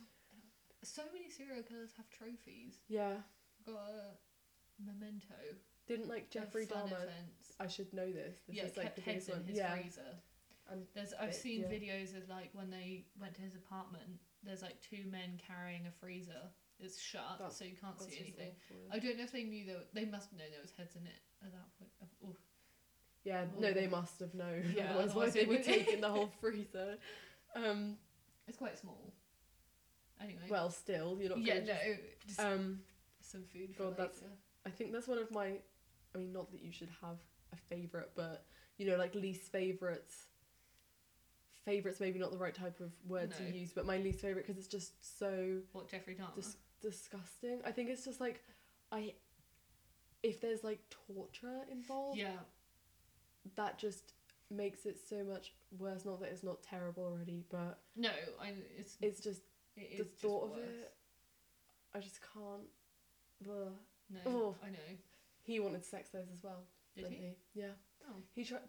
So many serial killers have trophies. Yeah. Got a memento. Didn't like Jeffrey a fun Dahmer. offense. I should know this. This Yeah, is like kept the heads biggest in one. his Yeah. freezer. And There's I've It- seen yeah. videos of like when they went to his apartment. There's like two men carrying a freezer. It's shut, That's- so you can't that's see just anything. awful. I don't know if they knew there. They must know there was heads in it at that point. Oh, Yeah, no, they must have known. Yeah, otherwise, why otherwise they they would would- taking the whole freezer? Um, it's quite small. Anyway. well, still, you're not. yeah, gonna no. just- Just Um, some food for God, that's- later. I think that's one of my. I mean, not that you should have a favorite, but you know, like least favorites. Favorites, maybe not the right type of word to No. use, but my least favorite because it's just so What Jeffrey Dahmer? dis- disgusting. I think it's just like, I. If there's like torture involved, yeah. that just makes it so much worse. Not that it's not terrible already, but No, I. It's it's just it the is just thought of worse. it. I just can't. Ugh. No, Oh. I know. He wanted sex slaves as well, Did didn't he? he? Yeah. Oh. He tried.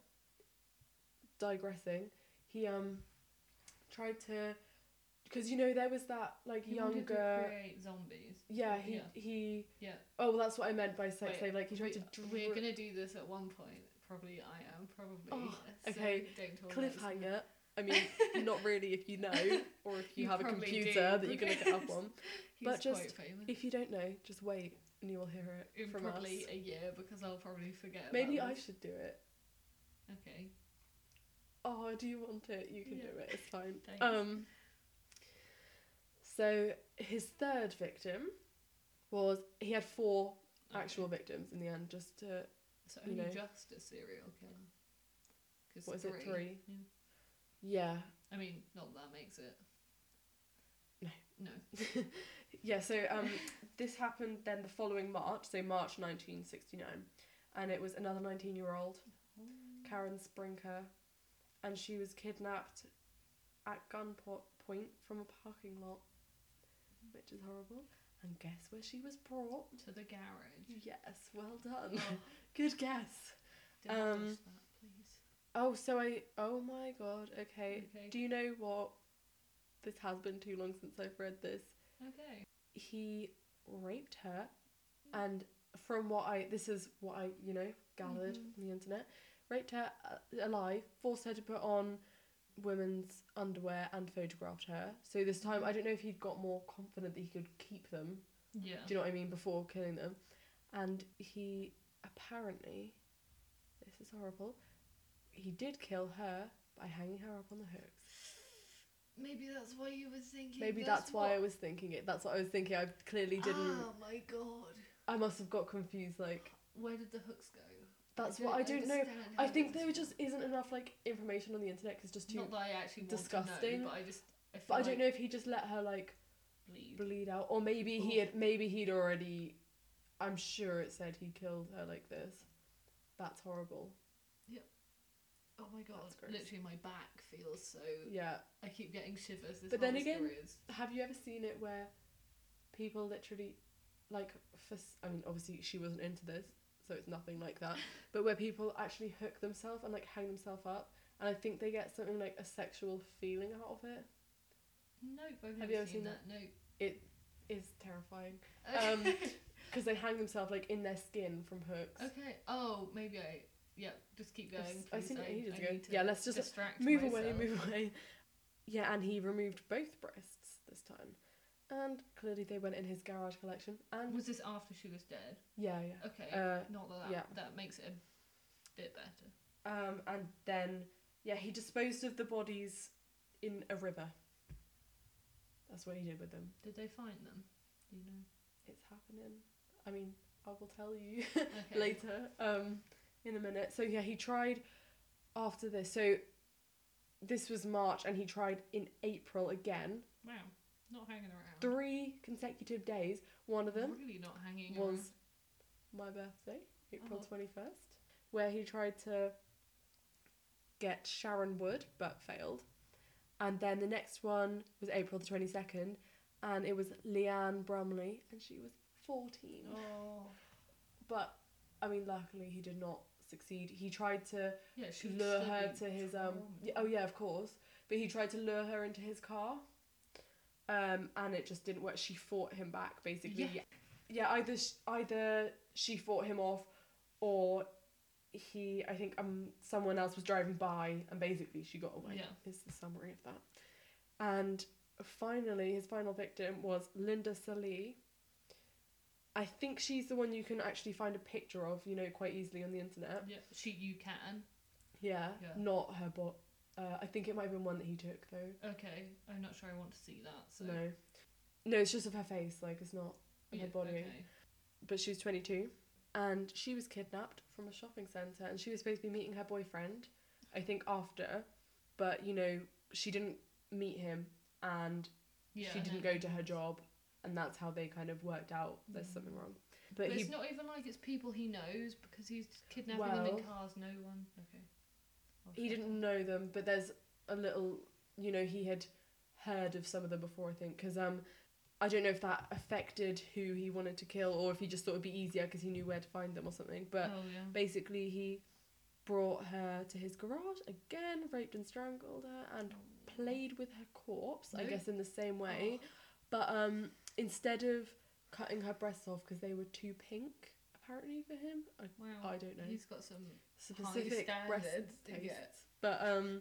Digressing, he um tried to, because you know there was that like He wanted to younger. create zombies. Yeah, he Yeah. he. Yeah. Oh, well, that's what I meant by sex Wait, slave. Like he tried we, to. We're dr- gonna do this at one point. Probably I am. Probably. Oh, yes, okay. So don't talk about this cliffhanger. I mean, not really if you know, or if you, You have a probably computer do, that you're gonna get up on. He's but just quite famous. If you don't know, just wait and you will hear it In from probably us. a year because I'll probably forget. Maybe about I this. should do it. Okay. Oh, do you want it? You can Yeah. do it. It's fine. Thanks. Um. So his third victim was he had four actual Okay. victims in the end, just to So you only know. just a serial killer. 'Cause What is it, three? Yeah. yeah I mean, not that makes it. No. No. yeah. So um, this happened then the following March, so March nineteen sixty nine, and it was another nineteen year old, Karen Sprinker, and she was kidnapped at gunpoint from a parking lot, which is horrible. And guess where she was brought? To the garage. Yes, well done. Oh, Good guess. demolish Um, that, please. Oh, so I. Oh my god. Okay. Okay. Do you know what? This has been too long since I've read this. Okay. He raped her, and from what I. This is what I, you know, gathered Mhm. from the internet. Raped her uh, alive, forced her to put on women's underwear, and photographed her. So this time, I don't know if he'd got more confident that he could keep them. Yeah. Do you know what I mean? Before killing them. And he apparently. This is horrible. He did kill her by hanging her up on the hooks. Maybe that's why you were thinking. Maybe that's, that's why what... I was thinking it. That's what I was thinking. I clearly didn't. Oh my god. I must have got confused. Like, Where did the hooks go? that's what I don't know. understand how I think this there just works. isn't enough like information on the internet because just too. Not that I actually want disgusting. to know, but I just. I feel But I like don't know if he just let her like bleed. bleed out, or maybe he had. Maybe he'd already. I'm sure it said he killed her like this. That's horrible. Oh my god! That's gross. Literally, my back feels so. Yeah. I keep getting shivers. This But then whole again, story is. Have you ever seen it where people literally, like, for, s- I mean, obviously she wasn't into this, so it's nothing like that, but where people actually hook themselves and, like, hang themselves up, and I think they get something like a sexual feeling out of it. Nope, I've Have never you ever seen, seen that. Nope. It is terrifying. Um, because they hang themselves, like, in their skin from hooks. okay. Oh, maybe I. Yeah, just keep going. I've, s- I've please. seen it I- ages I ago. need to Yeah, let's just distract move myself. away, move away. Yeah, and he removed both breasts this time. And clearly they went in his garage collection. And Was this after she was dead? yeah, yeah. Okay. Uh, Not that that, yeah. that makes it a bit better. Um, and then, yeah, he disposed of the bodies in a river. That's what he did with them. Did they find them? Do you know? It's happening. I mean, I will tell you Okay. later, um, in a minute. So, yeah, he tried after this. So, this was March, and he tried in April again. Wow. Not hanging around. Three consecutive days. One of them Really not hanging was around. my birthday, April Oh. twenty-first, where he tried to get Sharon Wood but failed. And then the next one was April the twenty-second, and it was Leanne Brumley, and she was fourteen. Oh. But, I mean, luckily he did not succeed. He tried to Yeah, she would lure still her be to his, um, traumatized. yeah, oh yeah, of course, but he tried to lure her into his car, um, and it just didn't work. She fought him back, basically. Yeah. Yeah, either sh- either she fought him off, or he, I think, um, someone else was driving by, and basically she got away. Yeah. Is the summary of that. And finally, his final victim was Linda Sallee. I think she's the one you can actually find a picture of, you know, quite easily on the internet. Yeah, she. You can. Yeah, Yeah. not her bot. Uh, I think it might have been one that he took though. Okay, I'm not sure I want to see that. So. No, no, it's just of her face. Like it's not of Yeah, her body. Okay. But she was twenty-two, and she was kidnapped from a shopping centre, and she was supposed to be meeting her boyfriend, I think after, but you know she didn't meet him, and Yeah. she didn't no, go to her no. job, and that's how they kind of worked out there's Mm. something wrong. But, But, he it's not even like it's people he knows because he's kidnapping them Well- in cars. No one. Okay. I'll he shut didn't up. know them, but there's a little, you know, he had heard of some of them before, I think, because um, I don't know if that affected who he wanted to kill, or if he just thought it'd be easier because he knew where to find them or something. But Oh yeah. basically, he brought her to his garage again, raped and strangled her, and played with her corpse, I No. guess in the same way. Oh. But um, instead of cutting her breasts off because they were too pink, apparently for him, I, Wow. I don't know. He's got some Specific high breast standards to tastes. get. But um,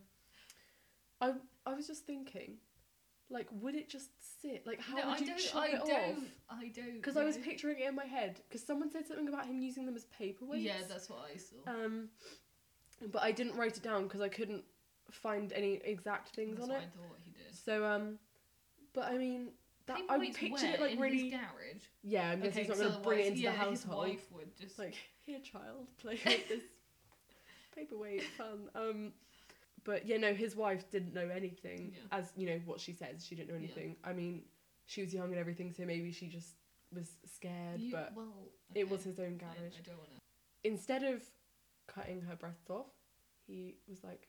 I I was just thinking, like, would it just sit? Like, how no, would I you don't. chop I it don't. off? I don't. Because I was know. picturing it in my head. Because someone said something about him using them as paperweights. Yeah, that's what I saw. Um, but I didn't write it down because I couldn't find any exact things that's on what it. I thought he did. So um, but I mean, that I Paperweights pictured where? it like in really. his garage. Yeah, I mean, Okay, he's not 'cause going to bring it otherwise, into yeah, the household. His wife would just. Like, here, child, play with this paperweight, fun. Um, but yeah, no, his wife didn't know anything. Yeah. As you know, what she says, she didn't know Yeah. anything. I mean, she was young and everything, so maybe she just was scared. You- but well, it was okay. his own I, garage. I don't want to. Instead of cutting her breasts off, he was like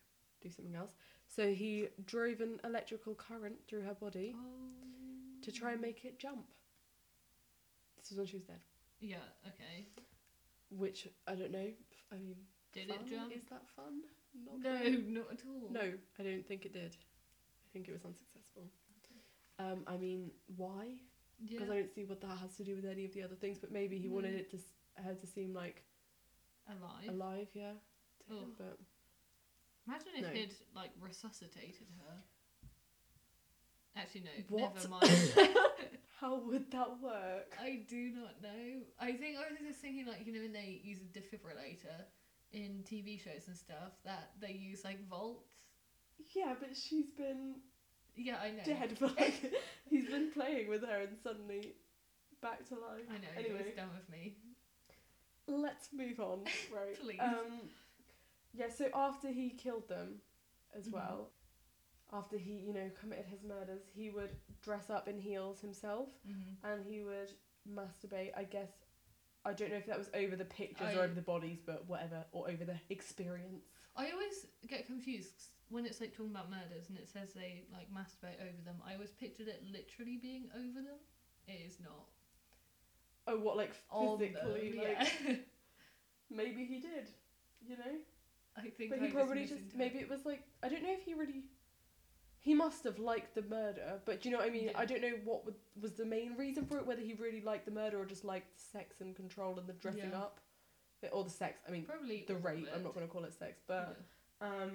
do something else. So he drove an electrical current through her body Oh. to try and make it jump. This was when she was dead. Yeah. Okay. Which, I don't know. I mean, Did fun? it jump? Is that fun? Not No, really. not at all. No, I don't think it did. I think it was unsuccessful. Um, I mean, why? Yeah. Because I don't see what that has to do with any of the other things. But maybe he No. wanted it to s- her to seem like Alive. alive, yeah. To him, Ugh. but Imagine if No. he'd like resuscitated her. Actually, no. What? Never mind. how would that work? I do not know. I think I was just thinking, like, you know, when they use a defibrillator in T V shows and stuff, that they use like volts. Yeah, but she's been Yeah, I know. dead for like he's been playing with her and suddenly back to life. I know. Anyway, It was done with me. let's move on. Right. Please. Um, yeah. So after he killed them, as Mhm. well, after he you know committed his murders, he would dress up in heels himself, Mm-hmm. and he would masturbate. I guess I don't know if that was over the pictures I- or over the bodies, but whatever, or over the experience. I always get confused 'cause when it's like talking about murders and it says they like masturbate over them. I always pictured it literally being over them. It is not. Oh, what like On them, physically? Like yeah. maybe he did. You know. I think. But I he probably just misinterpreted. maybe it was like I don't know if he really he must have liked the murder, but do you know what I mean? Yeah. I don't know what would, was the main reason for it, whether he really liked the murder or just liked sex and control and the dressing Yeah. up, or the sex. I mean, Probably the all of rape. I'm it. not going to call it sex, but Yeah. um,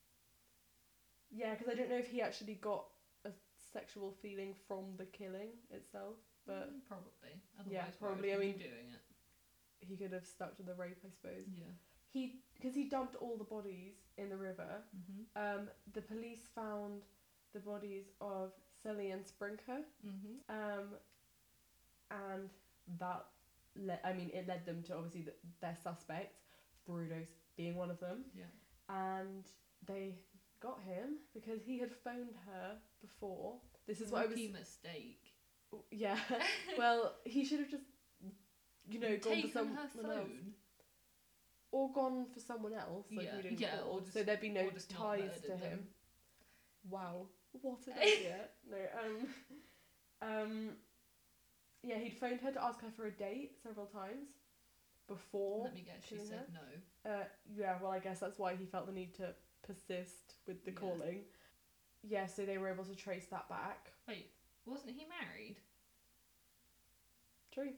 yeah, because I don't know if he actually got a sexual feeling from the killing itself, but Mm, probably. Otherwise, yeah, why probably, would I he mean- be doing it. he could have stuck to the rape, I suppose. Yeah. He because he dumped all the bodies in the river. Mhm. Um, the police found the bodies of Sully and Sprinker, Mhm. um, and that le- I mean it led them to obviously the, their suspect, Brudos being one of them, Yeah. and they got him because he had phoned her before. This is what I was. Rookie mistake. Yeah. Well, he should have just, you know, gone Taken for someone her else. phone. Or gone for someone else, like Yeah, we didn't yeah, call, or so just- there'd be no or just not ties murdered to them. him. Wow, what an idea! No, um, um, yeah, he'd phoned her to ask her for a date several times before. Let me guess. She killing said her. no. Uh, yeah, well, I guess that's why he felt the need to persist with the Yeah. calling. Yeah, so they were able to trace that back. Wait, wasn't he married? True.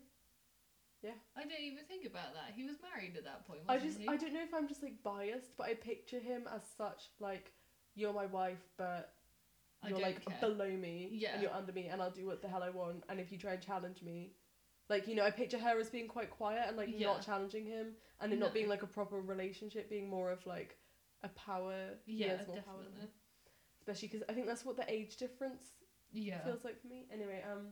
I didn't even think about that. He was married at that point. I Wasn't just, he? I don't know if I'm just like biased, but I picture him as such like, you're my wife, but I you're don't like care. below me Yeah. and you're under me and I'll do what the hell I want, and if you try and challenge me, like, you know, I picture her as being quite quiet and like Yeah. not challenging him, and it not No. being like a proper relationship, being more of like a power. he Yeah, has more power than her. definitely. Especially because I think that's what the age difference Yeah. feels like for me. Anyway, um,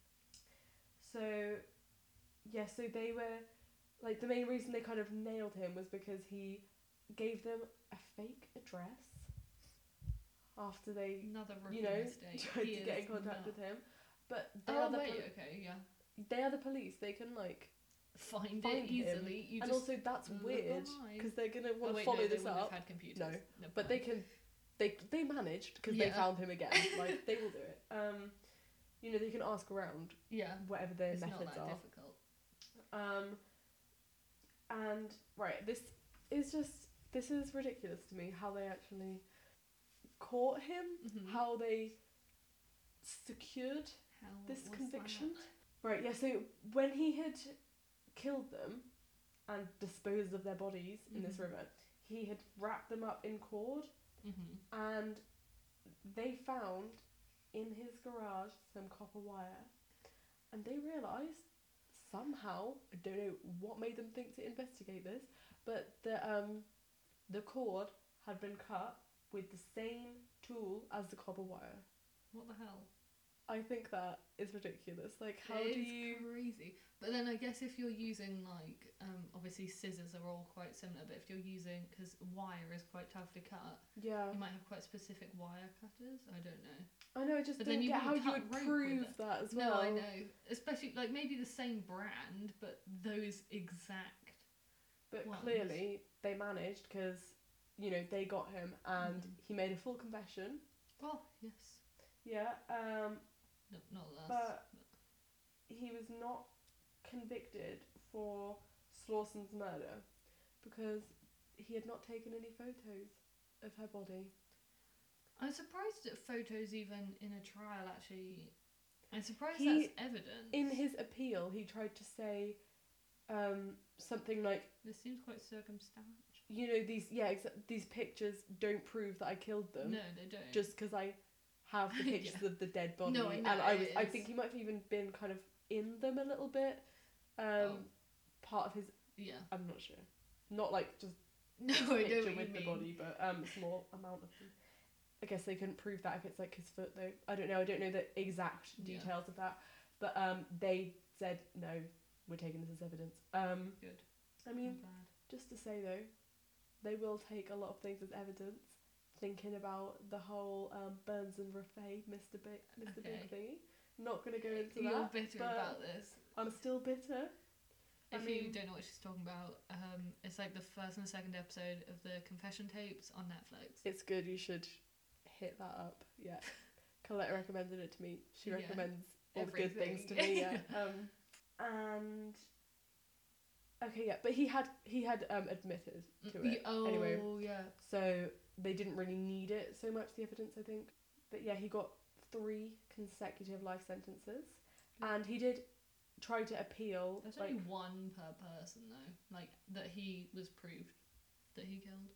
so yeah, so they were like, the main reason they kind of nailed him was because he gave them a fake address after they, Another rookie you know, mistake. tried He to get in is contact not- with him. But they Oh are the wait, pol- okay, yeah. they are the police. They can like, Find, Find it him. easily. You and just also that's look weird online. because they're gonna Oh, want to wait, follow no, they this wouldn't up. have had computers. No, Never But they mind. can, they they managed because they Yeah. found him again. Like, they will do it. Um, you know, they can ask around Yeah. whatever their It's not methods that are. difficult. Um, and right, this is just this is ridiculous to me how they actually caught him, Mhm. how they secured How this was conviction. that? Right, yeah. So when he had killed them and disposed of their bodies in this Mhm. river, he had wrapped them up in cord, Mhm. and they found in his garage some copper wire, and they realised somehow, I don't know what made them think to investigate this, but the um the cord had been cut with the same tool as the copper wire. What the hell? I think that is ridiculous. Like, how It do is you? crazy. But then I guess if you're using like um obviously scissors are all quite similar, but if you're using, because wire is quite tough to cut, Yeah, you might have quite specific wire cutters. I don't know. I know. I just But don't then you get how wouldn't you cut would rope with prove it. that as No, well. I know. Especially like maybe the same brand, but those exact. But ones. clearly they managed because, you know, they got him, and Mhm. he made a full confession. Oh, yes. Yeah. Um. No, not last. But he was not convicted for Slawson's murder because he had not taken any photos of her body. I'm surprised at photos even in a trial, actually. I'm surprised He- that's evidence. In his appeal, he tried to say um, something like, This seems quite circumstantial. you know, these yeah, exa- these pictures don't prove that I killed them. No, they don't. Just because I have the pictures Yeah. of the dead body, No, I know, and I was, it I is- think he might have even been kind of in them a little bit. Um, Oh. Part of his, Yeah. I'm not sure, not like just No, I know picture what you with the mean. body, but um, small amount of them. I guess they couldn't prove that if it's like his foot though. I don't know. I don't know the exact Yeah. details of that, but um, they said no, we're taking this as evidence. Um, Good. I I'm mean, glad. just to say though, they will take a lot of things as evidence. Thinking about the whole um, Burns and Raffay, Mister Big, Mister Okay. Big thingy. Not gonna go into You're that. bitter but about this. I'm still bitter. I If you mean- don't know what she's talking about, um, it's like the first and second episode of the confession tapes on Netflix. It's good. You should hit that up. Yeah, Colette recommended it to me. She Yeah. recommends all the good things to Everything. me. Yeah. Um, and okay, yeah, but he had he had um admitted to Mm, it oh, anyway, yeah. so they didn't really need it so much, the evidence, I think. But yeah, he got three consecutive life sentences, and he did try to appeal. There's like only one per person though, like that he was proved that he killed.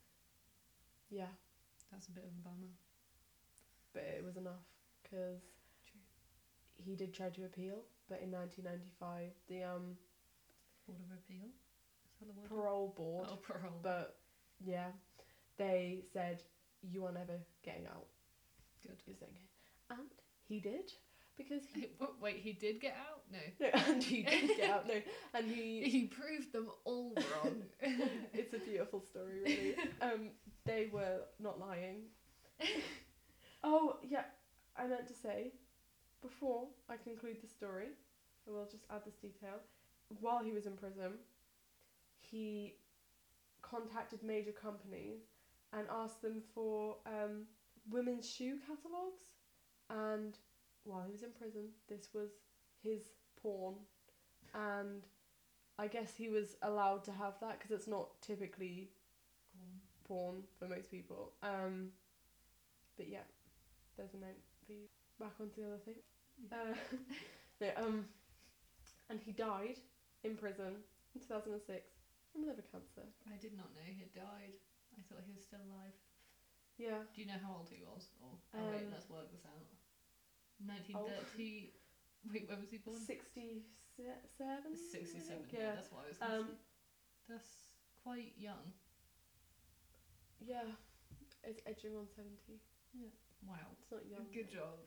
yeah, That's a bit of a bummer. but it was enough because True. he did try to appeal, but in nineteen ninety-five the um Board of Appeal. Is that the word? parole board. Oh, parole. But yeah, they said you are never getting out. Good. You're staying here, and he did because he Wait, he did get out? No. no, and he did get out. No, and he. He proved them all wrong. It's a beautiful story, really. Um, they were not lying. Oh yeah, I meant to say, before I conclude the story, I will just add this detail. While he was in prison, he contacted major companies and asked them for um, women's shoe catalogues. And while he was in prison, this was his porn. And I guess he was allowed to have that because it's not typically porn for most people. Um, but yeah, there's a note for you. Back onto the other thing. Uh, no, um, and he died in prison in two thousand six from liver cancer. I did not know he had died. I thought he was still alive. Yeah. Do you know how old he was? Or oh wait, Um, let's work this out. Nineteen thirty. Wait, when was he born? sixty-seven? Sixty-seven. I think, Yeah, that's what I was. Gonna Um, say. That's quite young. yeah. It's edging on seventy. Wow. It's not young. Good job.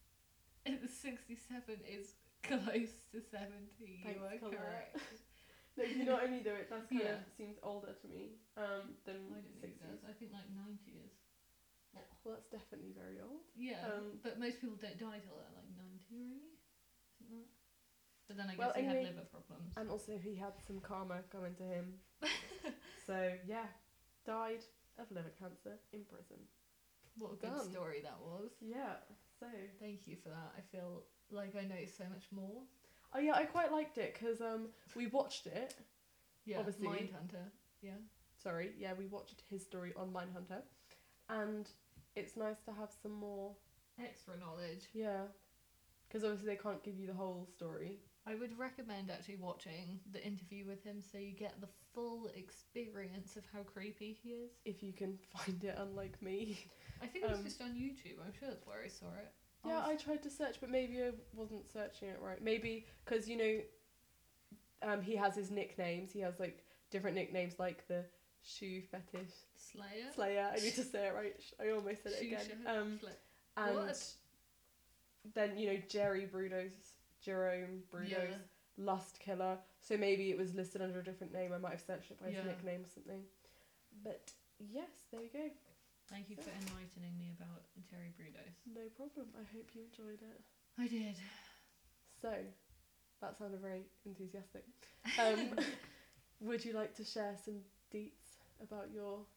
Sixty-seven is close to seventy. Thanks, you are Colette. correct. No, you know what I mean though, it does kind Yeah. of seems older to me um, than I don't think it sixties. does. I think like ninety is. Well, that's definitely very old. Yeah, Um, but most people don't die till they're like ninety, really. Isn't that? But then I Well, guess he anyway, had liver problems. And also he had some karma coming to him. So, yeah, died of liver cancer in prison. What a good done. story that was. Yeah, so... Thank you for that. I feel like I know so much more. Oh yeah, I quite liked it because um, we watched it. Yeah, Obviously. Mindhunter. Yeah. Sorry, yeah, we watched his story on Mindhunter. And it's nice to have some more... Extra knowledge. Yeah. Because obviously they can't give you the whole story. I would recommend actually watching the interview with him so you get the full experience of how creepy he is. If you can find it, unlike me. I think it's Um, just on YouTube. I'm sure that's where I saw it. Yeah, was- I tried to search, but maybe I wasn't searching it right. Maybe because you know, um, he has his nicknames. He has like different nicknames, like the shoe fetish Slayer. slayer. I need to say it right. I almost said it Shoe again. Shed- Um, Sla- and What? then you know Jerry Brudos, Jerome Brudos, Yeah. Lust Killer. So maybe it was listed under a different name. I might have searched it by his Yeah. nickname or something. But yes, there you go. Thank you for enlightening me about Jerry Brudos. No problem. I hope you enjoyed it. I did. So, that sounded very enthusiastic. Um, would you like to share some deets about your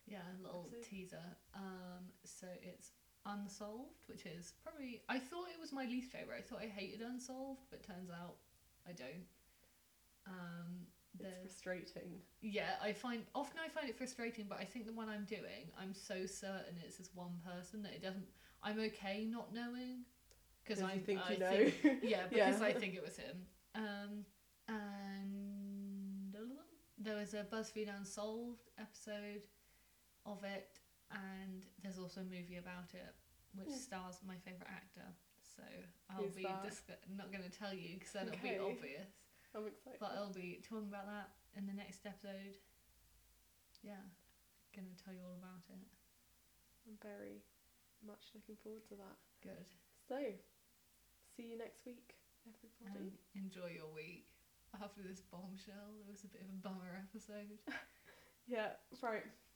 Yeah, a little Episode. teaser. Um, so it's Unsolved, which is probably, I thought it was my least favourite. I thought I hated Unsolved, but turns out I don't. Um, It's there's frustrating. Yeah, I find often I find it frustrating, but I think the one I'm doing, I'm so certain it's this one person that it doesn't. I'm okay not knowing because I you think I you know. think, yeah, because Yeah. I think it was him. Um, and there was a BuzzFeed Unsolved episode of it, and there's also a movie about it which Hmm. stars my favorite actor. So I'll Who's be that? dis- not going to tell you because then Okay. it'll be obvious. I'm excited. But I'll be talking about that in the next episode. Yeah, gonna tell you all about it. I'm very much looking forward to that. Good. So, see you next week, everybody. And enjoy your week. After this bombshell, it was a bit of a bummer episode. Yeah, right.